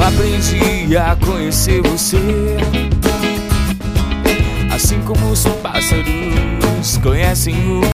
aprendi a conhecer você, assim como os pássaros conhecem o